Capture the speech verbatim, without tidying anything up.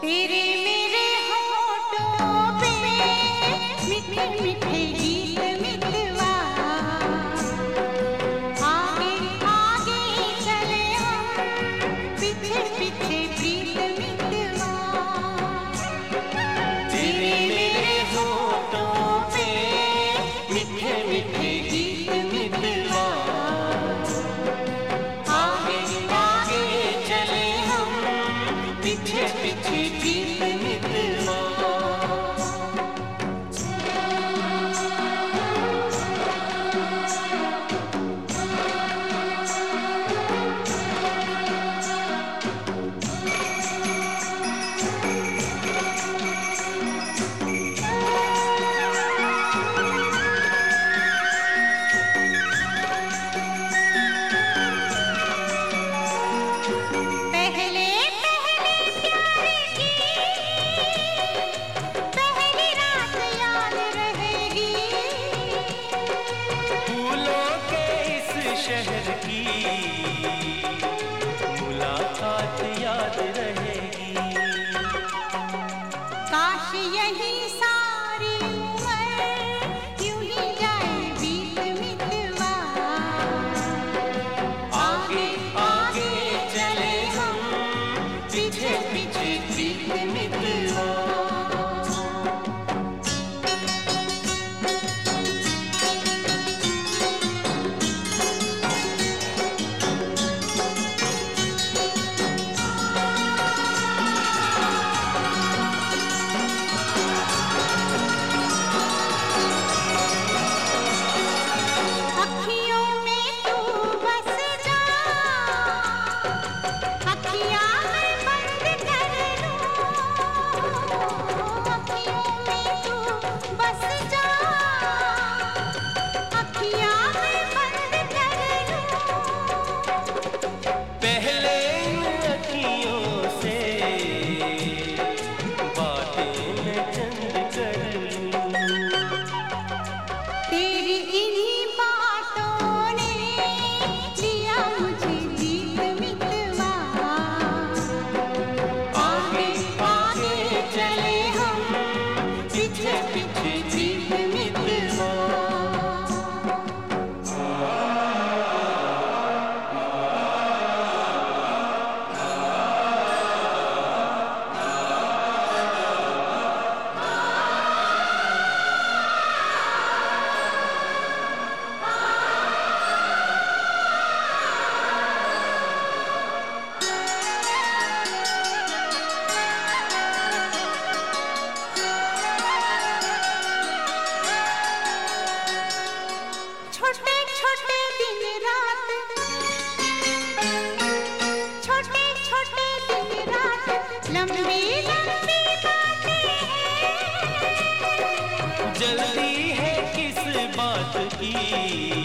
तेरे मेरे होठों पे मीठे मीठे गीत मितवा, आगे आगे चले हम पीछे पीछे प्रीत मितवा। तेरे मेरे होठों पे मीठे मीठे गीत मितवा, आगे आगे चले हम पीछे पीछे प्रीत मितवा। पहले पहले प्यार की पहली रात याद रहेगी, फूलों के इस शहर की मुलाकात याद रहेगी। काश यही सारी उम्र यूं ही जाए बीत मितवा, आगे आगे चले हम पीछे पीछे प्रीत मितवा। अखियों में तू बस जा, अखियाँ मैं बंद कर लूं, अखियों में तू बस जा, अखियाँ मैं बंद कर लूं। पहले इन अखियों से बातें मैं चंद कर लूं, तेरी इन्हीं बातों ने दिया मुझे जीत मितवा, आगे आगे चले हम पीछे पीछे प्रीत मितवा। छोटे छोटे दिन रात, छोटे छोटे दिन रात, लंबी लंबी बातें हैं। जल्दी है किस बात की